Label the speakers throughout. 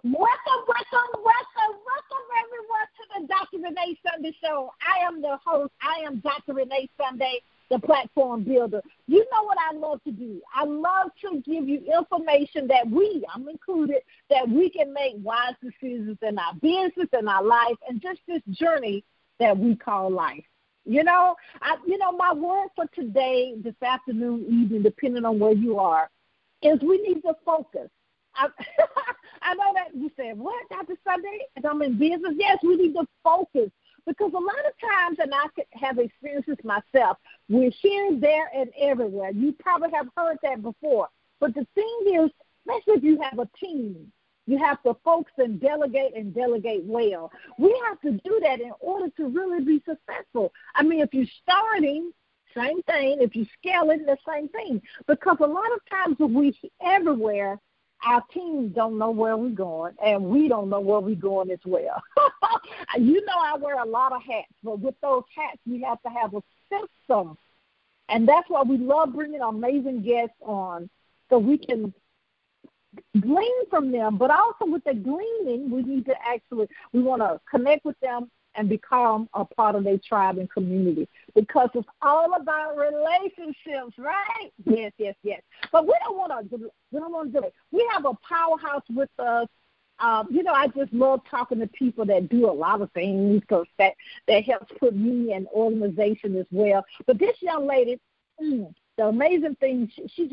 Speaker 1: Welcome, everyone, to the Dr. Renee Sunday Show. I am the host. I am Dr. Renee Sunday, the platform builder. You know what I love to do? I love to give you information that I'm included, that we can make wise decisions in our business, in our life, and just this journey that we call life. My word for today, this afternoon, evening, depending on where you are, is we need to focus. I know that you said, what, Dr. Sunday? And I'm in business. Yes, we need to focus because a lot of times, and I have experienced this myself, we're here, there, and everywhere. You probably have heard that before. But the thing is, especially if you have a team, you have to focus and delegate well. We have to do that in order to really be successful. I mean, if you're starting, same thing. If you're scaling, the same thing. Because a lot of times when we everywhere, our teams don't know where we're going, and we don't know where we're going as well. I wear a lot of hats, but with those hats, we have to have a system. And that's why we love bringing amazing guests on so we can glean from them. But also with the gleaning, we want to connect with them and become a part of their tribe and community because it's all about relationships, right? Yes. But we don't want to do it. We have a powerhouse with us. I just love talking to people that do a lot of things because that helps put me in organization as well. But this young lady, the amazing thing,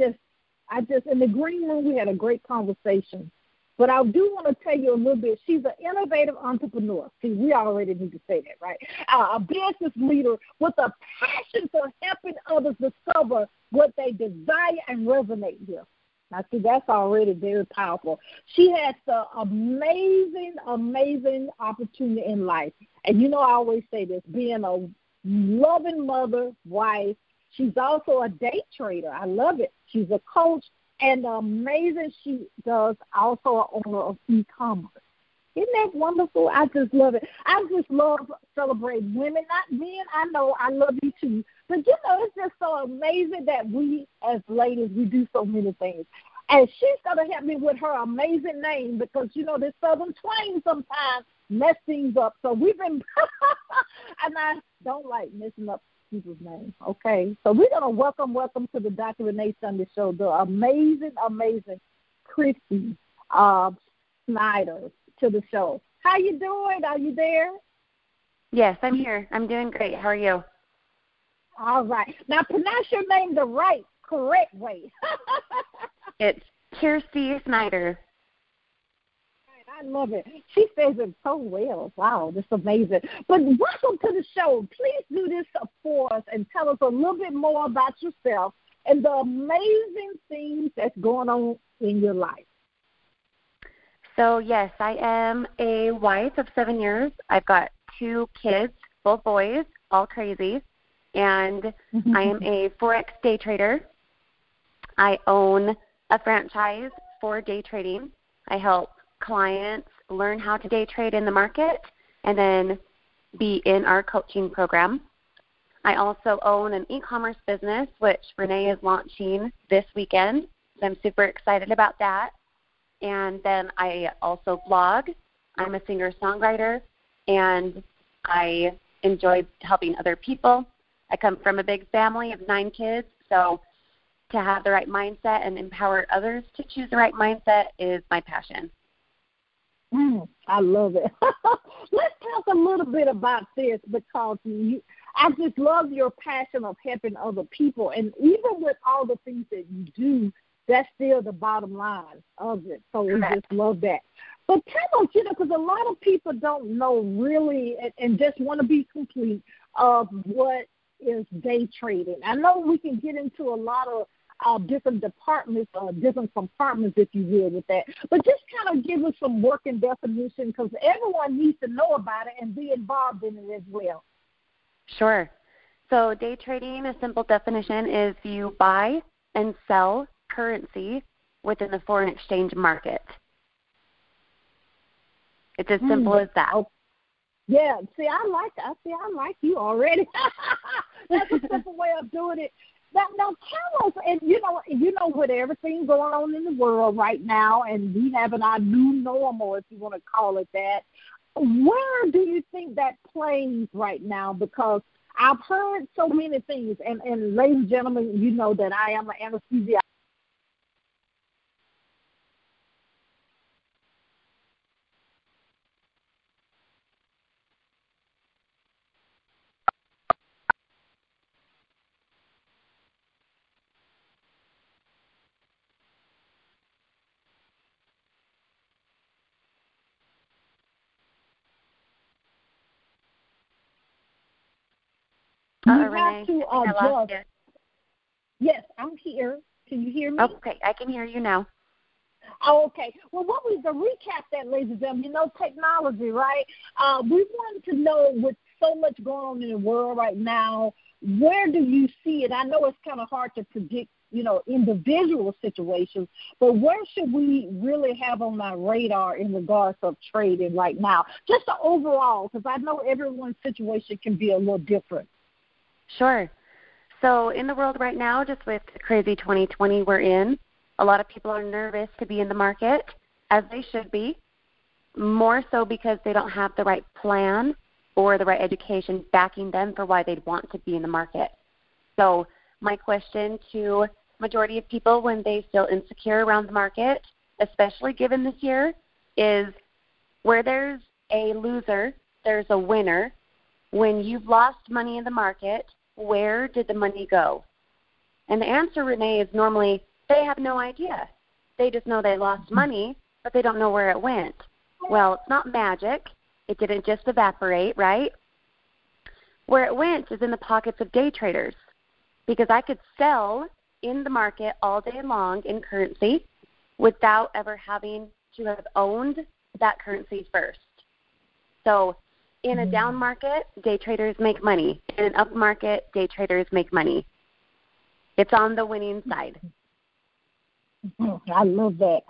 Speaker 1: in the green room, we had a great conversation. But I do want to tell you a little bit. She's an innovative entrepreneur. See, we already need to say that, right? A business leader with a passion for helping others discover what they desire and resonate with. Now, see, that's already very powerful. She has the amazing opportunity in life. And I always say this, being a loving mother, wife. She's also a day trader. I love it. She's a coach. And amazing, she does also an owner of e-commerce. Isn't that wonderful? I just love it. I just love celebrating women, not men. I know I love you too. But, it's just so amazing that we as ladies, we do so many things. And she's going to help me with her amazing name because, this Southern twang sometimes mess things up. So we've been, and I don't like messing up people's name. Okay, so we're gonna welcome to the Dr. Renee Sunday Show the amazing Christy Snyder to the show. How you doing? Are you there?
Speaker 2: Yes, I'm here. I'm doing great. How are you?
Speaker 1: All right. Now pronounce your name the correct way.
Speaker 2: It's Kirsty Snyder.
Speaker 1: I love it. She says it so well. Wow, that's amazing. But welcome to the show. Please do this for us and tell us a little bit more about yourself and the amazing things that's going on in your life.
Speaker 2: So, yes, I am a wife of 7 years. I've got 2 kids, both boys, all crazy. And I am a Forex day trader. I own a franchise for day trading. I help clients learn how to day trade in the market and then be in our coaching program. I also own an e-commerce business, which Renee is launching this weekend. So I'm super excited about that. And then I also blog. I'm a singer-songwriter, and I enjoy helping other people. I come from a big family of 9 kids, so to have the right mindset and empower others to choose the right mindset is my passion.
Speaker 1: I love it. Let's talk a little bit about this because I just love your passion of helping other people. And even with all the things that you do, that's still the bottom line of it. So we just love that. But tell us, because a lot of people don't know really and just want to be complete of what is day trading. I know we can get into a lot of different departments or different compartments, if you will, with that. But just kind of give us some working definition because everyone needs to know about it and be involved in it as well.
Speaker 2: Sure. So day trading, a simple definition is you buy and sell currency within the foreign exchange market. It's as simple as that.
Speaker 1: Oh. Yeah, I like you already. That's a simple way of doing it. Now tell us, and you know, with everything going on in the world right now, and we having our new normal, if you want to call it that, where do you think that plays right now? Because I've heard so many things, and ladies and gentlemen, you know that I am an anesthesiologist. You have
Speaker 2: Renee,
Speaker 1: to
Speaker 2: I think I lost
Speaker 1: adjust.
Speaker 2: you.
Speaker 1: Yes, I'm here. Can you hear me?
Speaker 2: Okay, I can hear you now.
Speaker 1: Oh, okay. Well, what we to recap that, ladies and gentlemen, technology, right? We wanted to know, with so much going on in the world right now, where do you see it? I know it's kind of hard to predict, individual situations, but where should we really have on our radar in regards of trading right now? Just the overall, because I know everyone's situation can be a little different.
Speaker 2: Sure. So in the world right now, just with the crazy 2020 we're in, a lot of people are nervous to be in the market, as they should be, more so because they don't have the right plan or the right education backing them for why they'd want to be in the market. So my question to majority of people when they feel insecure around the market, especially given this year, is where there's a loser, there's a winner. When you've lost money in the market, where did the money go? And the answer, Renee, is normally they have no idea. They just know they lost money, but they don't know where it went. Well, it's not magic. It didn't just evaporate, right? Where it went is in the pockets of day traders, because I could sell in the market all day long in currency without ever having to have owned that currency first. So in a down market, day traders make money. In an up market, day traders make money. It's on the winning side.
Speaker 1: I love that.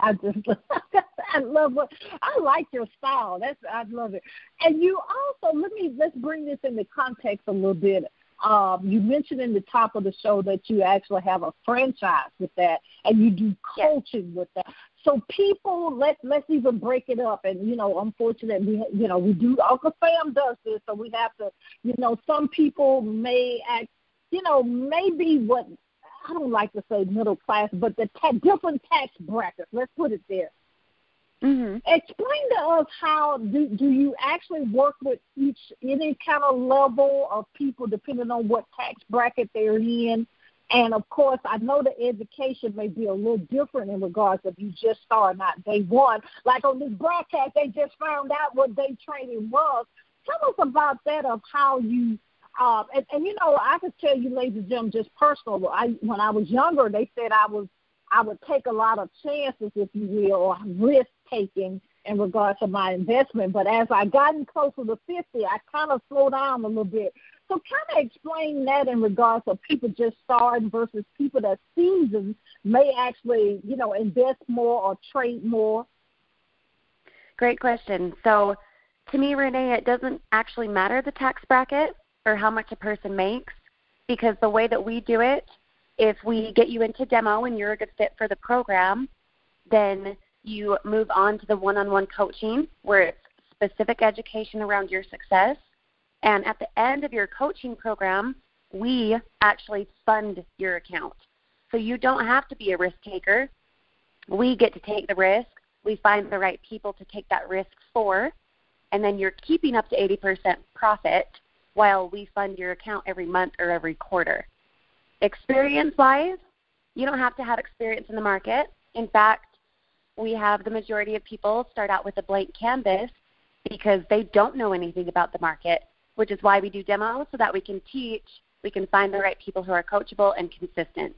Speaker 1: I like your style. I love it. And you also, let's bring this into context a little bit. You mentioned in the top of the show that you actually have a franchise with that, and you do coaching with that. So people, let's even break it up. And unfortunately, we do. Uncle Sam does this, so we have to. Some people may act, maybe what. I don't like to say middle class, but the different tax brackets. Let's put it there. Mm-hmm. Explain to us how do you actually work with any kind of level of people depending on what tax bracket they're in. And, of course, I know the education may be a little different in regards of you just starting out day one. Like on this broadcast, they just found out what day trading was. Tell us about that, of how you I could tell you, ladies and gentlemen, just personal. When I was younger, they said I would take a lot of chances, if you will, or risk taking in regards to my investment. But as I gotten closer to 50, I kind of slowed down a little bit. So kind of explain that in regards to people just starting versus people that seasoned may actually, invest more or trade more.
Speaker 2: Great question. So to me, Renee, it doesn't actually matter the tax bracket or how much a person makes, because the way that we do it, if we get you into demo and you're a good fit for the program, then you move on to the one-on-one coaching where it's specific education around your success. And at the end of your coaching program, we actually fund your account. So you don't have to be a risk taker. We get to take the risk. We find the right people to take that risk for, and then you're keeping up to 80% profit while we fund your account every month or every quarter. Experience-wise, you don't have to have experience in the market. In fact, we have the majority of people start out with a blank canvas because they don't know anything about the market, which is why we do demos, so that we can teach, we can find the right people who are coachable and consistent.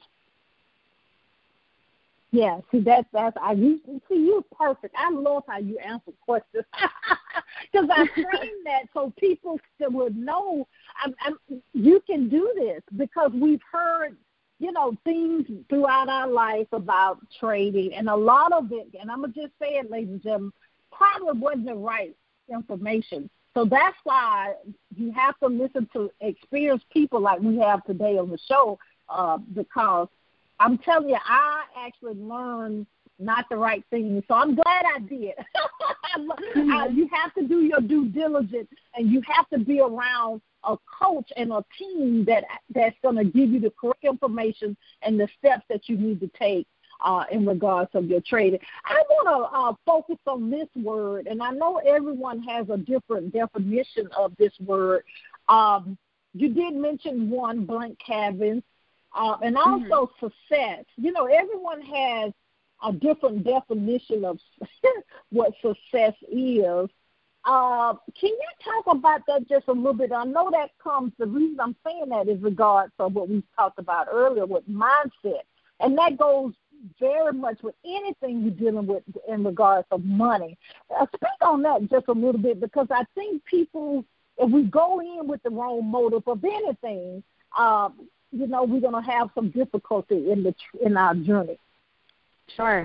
Speaker 1: Yeah, see, you're perfect. I love how you answer questions because I frame that so people would know you can do this, because we've heard, things throughout our life about trading, and a lot of it, and I'm going to just say it, ladies and gentlemen, probably wasn't the right information. So that's why you have to listen to experienced people like we have today on the show, because I'm telling you, I actually learned not the right thing. So I'm glad I did. You have to do your due diligence, and you have to be around a coach and a team that's going to give you the correct information and the steps that you need to take in regards of your trading. I want to focus on this word, and I know everyone has a different definition of this word. You did mention one, blank canvas, and also success. You know, everyone has a different definition of what success is. Can you talk about that just a little bit? I know that comes, the reason I'm saying that is regards to what we talked about earlier with mindset. And that goes very much with anything you're dealing with in regards of money. Speak on that just a little bit, because I think people, if we go in with the wrong motive of anything, you know, we're going to have some difficulty in our journey.
Speaker 2: Sure.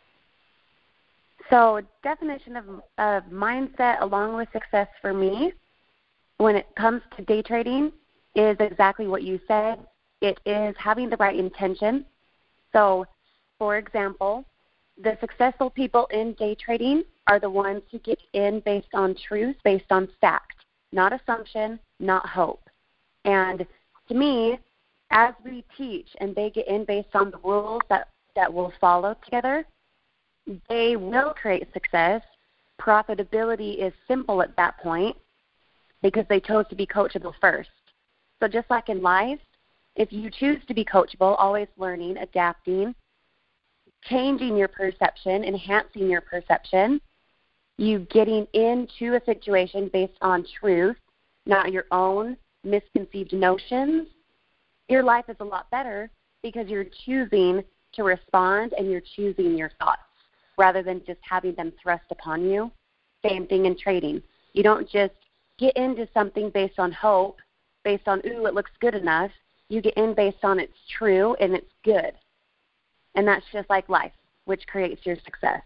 Speaker 2: So definition of mindset along with success for me when it comes to day trading is exactly what you said. It is having the right intention. So, for example, the successful people in day trading are the ones who get in based on truth, based on fact, not assumption, not hope. And to me, as we teach and they get in based on the rules that will follow together, they will create success. Profitability is simple at that point because they chose to be coachable first. So just like in life, if you choose to be coachable, always learning, adapting, changing your perception, enhancing your perception, you getting into a situation based on truth, not your own misconceived notions, your life is a lot better because you're choosing to respond and you're choosing your thoughts rather than just having them thrust upon you. Same thing in trading. You don't just get into something based on hope, based on, ooh, it looks good enough. You get in based on it's true and it's good. And that's just like life, which creates your success.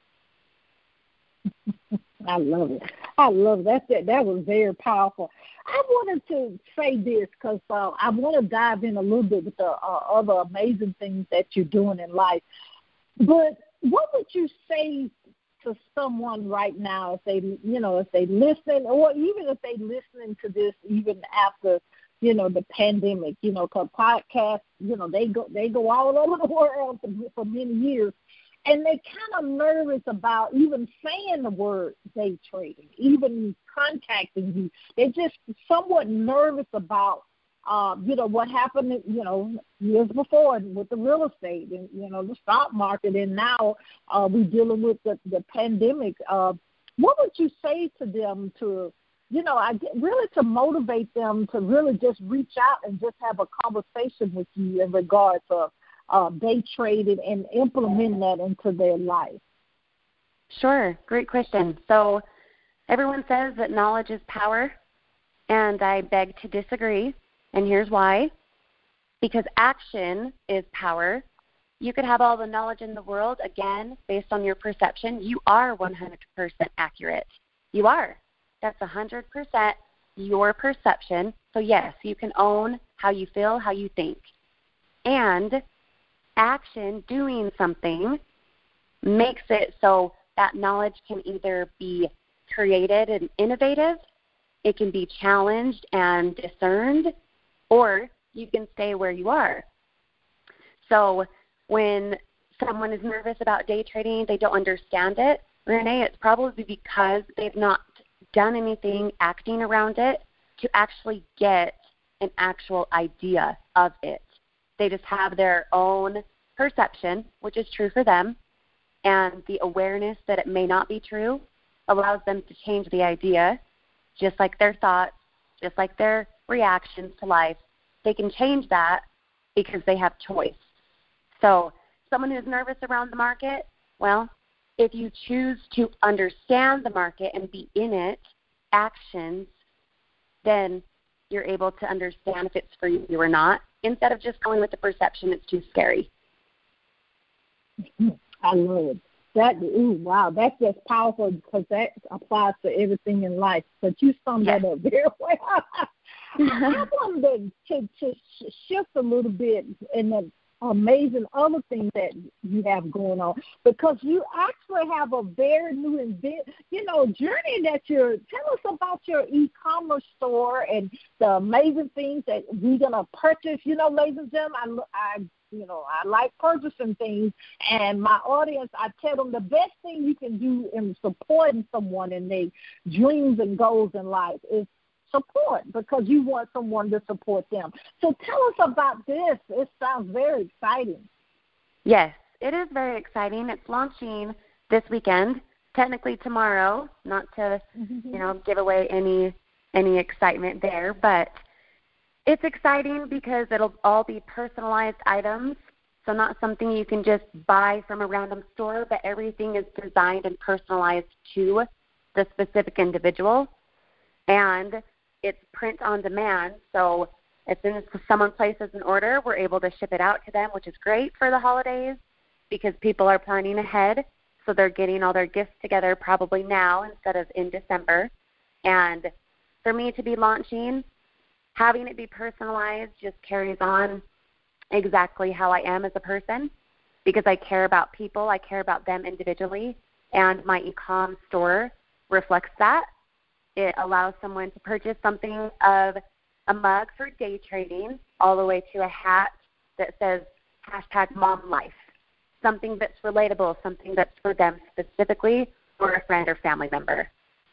Speaker 1: I love it. I love that. That was very powerful. I wanted to say this because I want to dive in a little bit with the other amazing things that you're doing in life. But what would you say to someone right now if they listen, or even if they listening to this even after, the pandemic, because podcasts, they go all over the world for many years. And they're kind of nervous about even saying the word day trading, even contacting you. They're just somewhat nervous about, what happened, years before with the real estate and, the stock market. And now we're dealing with the pandemic. What would you say to them to, really to motivate them to really just reach out and just have a conversation with you in regards to day trading and implementing that into their life?
Speaker 2: Sure. Great question. So everyone says that knowledge is power, and I beg to disagree, and here's why. Because action is power. You could have all the knowledge in the world, again, based on your perception. You are 100% accurate. You are. That's 100% your perception. So, yes, you can own how you feel, how you think. And action, doing something, makes it so that knowledge can either be created and innovative, it can be challenged and discerned, or you can stay where you are. So when someone is nervous about day trading, they don't understand it, Renee, it's probably because they've not done anything acting around it to actually get an actual idea of it. They just have their own perception, which is true for them, and the awareness that it may not be true allows them to change the idea, just like their thoughts, just like their reactions to life. They can change that because they have choice. So someone who's nervous around the market, well, if you choose to understand the market and be in it, actions, then you're able to understand if it's for you or not, instead of just going with the perception it's too scary.
Speaker 1: I love it. Wow, that's just powerful because that applies to everything in life. But you summed that up very well. I wanted to shift a little bit in the amazing other things that you have going on, because you actually have a very new journey that tell us about your e-commerce store and the amazing things that we're going to purchase. Ladies and gentlemen, I like purchasing things, and my audience, I tell them the best thing you can do in supporting someone in their dreams and goals in life is support, because you want someone to support them. So tell us about this. It sounds very exciting.
Speaker 2: Yes, it is very exciting. It's launching this weekend, technically tomorrow, not to, give away any excitement there, but it's exciting because it'll all be personalized items, so not something you can just buy from a random store, but everything is designed and personalized to the specific individual. And it's print on demand, so as soon as someone places an order, we're able to ship it out to them, which is great for the holidays because people are planning ahead, so they're getting all their gifts together probably now instead of in December. And for me to be launching, having it be personalized just carries on exactly how I am as a person, because I care about people, I care about them individually, and my e-com store reflects that. It allows someone to purchase something of a mug for day trading all the way to a hat that says #MomLife, something that's relatable, something that's for them specifically or a friend or family member.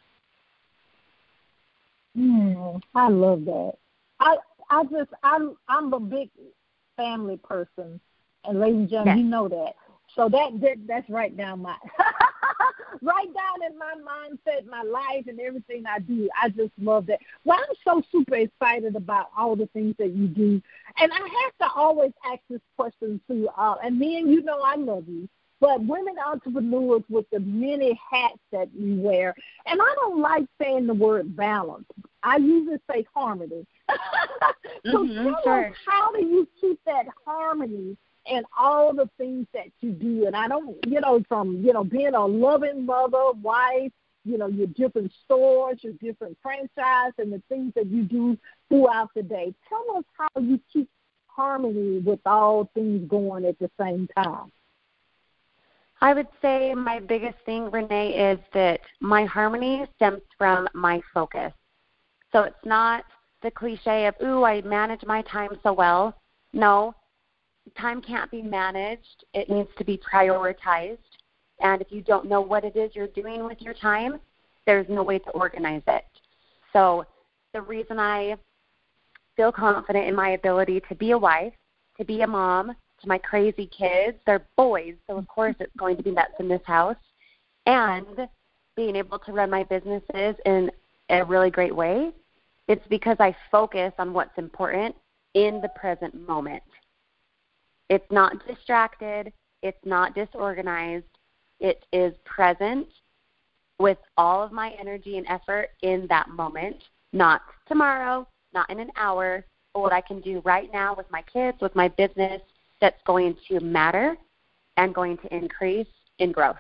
Speaker 1: I love that. I'm a big family person, and ladies and gentlemen, you know that. So that's right down my right down in my mindset, my life, and everything I do. I just love that. Well, I'm so super excited about all the things that you do, and I have to always ask this question too. And men, I love you, but women entrepreneurs with the many hats that you wear, and I don't like saying the word balance. I usually say harmony. So tell us, how do you keep that harmony and all the things that you do? And I don't, from, being a loving mother, wife, your different stores, your different franchise, and the things that you do throughout the day. Tell us how you keep harmony with all things going at the same time.
Speaker 2: I would say my biggest thing, Renee, is that my harmony stems from my focus. So it's not the cliche of, I manage my time so well. No, time can't be managed. It needs to be prioritized. And if you don't know what it is you're doing with your time, there's no way to organize it. So the reason I feel confident in my ability to be a wife, to be a mom, to my crazy kids, they're boys, so of course it's going to be nuts in this house, and being able to run my businesses in a really great way, it's because I focus on what's important in the present moment. It's not distracted. It's not disorganized. It is present with all of my energy and effort in that moment, not tomorrow, not in an hour, but what I can do right now with my kids, with my business, that's going to matter and going to increase in growth.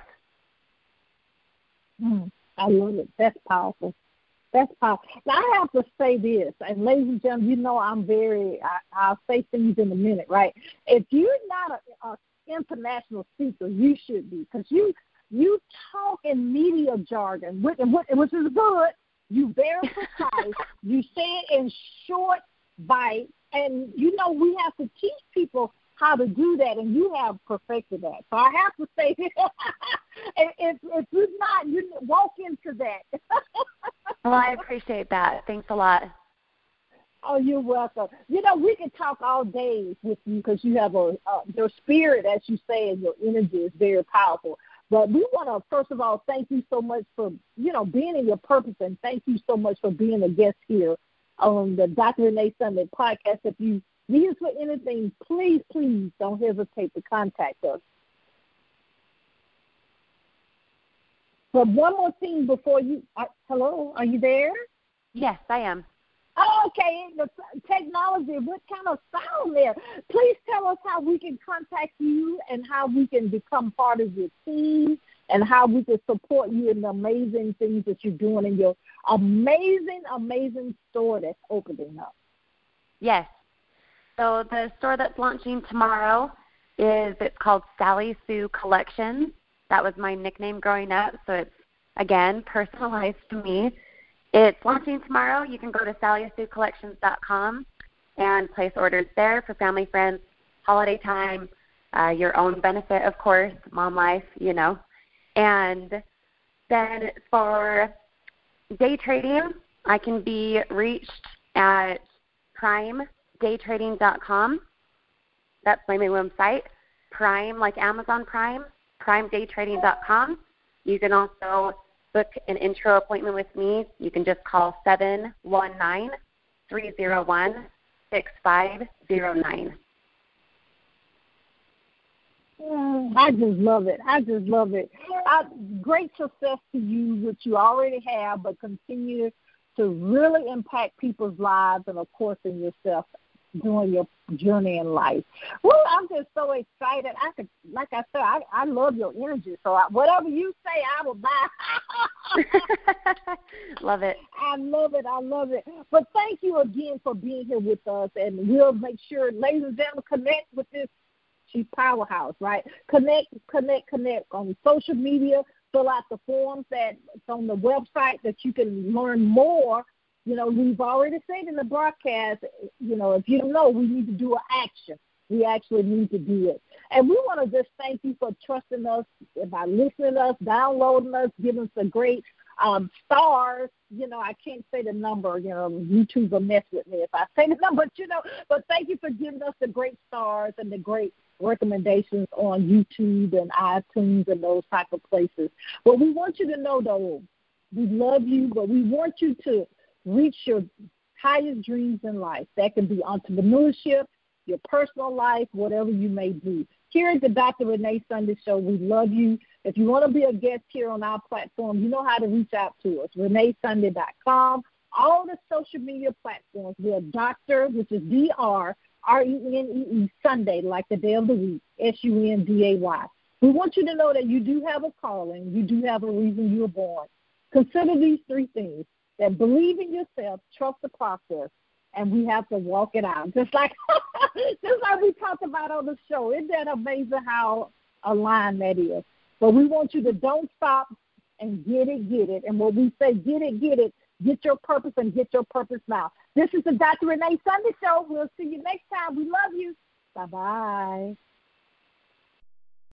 Speaker 1: I love it. That's powerful. That's powerful. Now, I have to say this, and ladies and gentlemen, I'll say things in a minute, right? If you're not an international speaker, you should be, because you talk in media jargon, which is good. You very precise. You say it in short bites, and we have to teach people how to do that, and you have perfected that. So I have to say, if you're not, you walk into that.
Speaker 2: Well, I appreciate that. Thanks a lot.
Speaker 1: Oh, you're welcome. We can talk all day with you because you have your spirit, as you say, and your energy is very powerful. But we want to, first of all, thank you so much for, being in your purpose, and thank you so much for being a guest here on the Dr. Renee Sunday podcast. If you need us for anything, please don't hesitate to contact us. But one more thing before you, hello, are you there?
Speaker 2: Yes, I am.
Speaker 1: Oh, okay, the technology, what kind of sound there? Please tell us how we can contact you and how we can become part of your team and how we can support you in the amazing things that you're doing in your amazing, amazing store that's opening up.
Speaker 2: Yes. So the store that's launching tomorrow it's called Sally Sue Collections. That was my nickname growing up, so it's, again, personalized to me. It's launching tomorrow. You can go to sallysuecollections.com and place orders there for family, friends, holiday time, your own benefit, of course, mom life, you know. And then for day trading, I can be reached at primedaytrading.com. That's my main website. Prime, like Amazon Prime, primedaytrading.com. You can also book an intro appointment with me. You can just call 719-301-6509.
Speaker 1: I just love it. I just love it. Great success to you, which you already have, but continue to really impact people's lives and, of course, in yourself during your journey in life. Well, I'm just so excited. Like I said, I love your energy. So whatever you say, I will buy.
Speaker 2: Love it.
Speaker 1: I love it. I love it. But thank you again for being here with us, and we'll make sure, ladies and gentlemen, connect with this. She's powerhouse, right? Connect on social media. Fill out the forms that's on the website that you can learn more. You know, we've already said in the broadcast, you know, if you don't know, we need to do an action. We actually need to do it. And we want to just thank you for trusting us by listening to us, downloading us, giving us a great stars. You know, I can't say the number. You know, YouTube will mess with me if I say the number, you know. But thank you for giving us the great stars and the great recommendations on YouTube and iTunes and those type of places. But we want you to know, though, we love you, but we want you to reach your highest dreams in life. That can be entrepreneurship, your personal life, whatever you may do. Here at the Dr. Renee Sunday Show, we love you. If you want to be a guest here on our platform, you know how to reach out to us, reneesunday.com. All the social media platforms. We're Dr., which is D-R-R-E-N-E-E, Sunday, like the day of the week, S-U-N-D-A-Y. We want you to know that you do have a calling. You do have a reason you were born. Consider these three things: that believe in yourself, trust the process, and we have to walk it out. Just like we talked about on the show. Isn't that amazing how aligned that is? But we want you to don't stop and get it. And when we say get it, get your purpose and get your purpose now. This is the Dr. Renee Sunday Show. We'll see you next time. We love you. Bye-bye.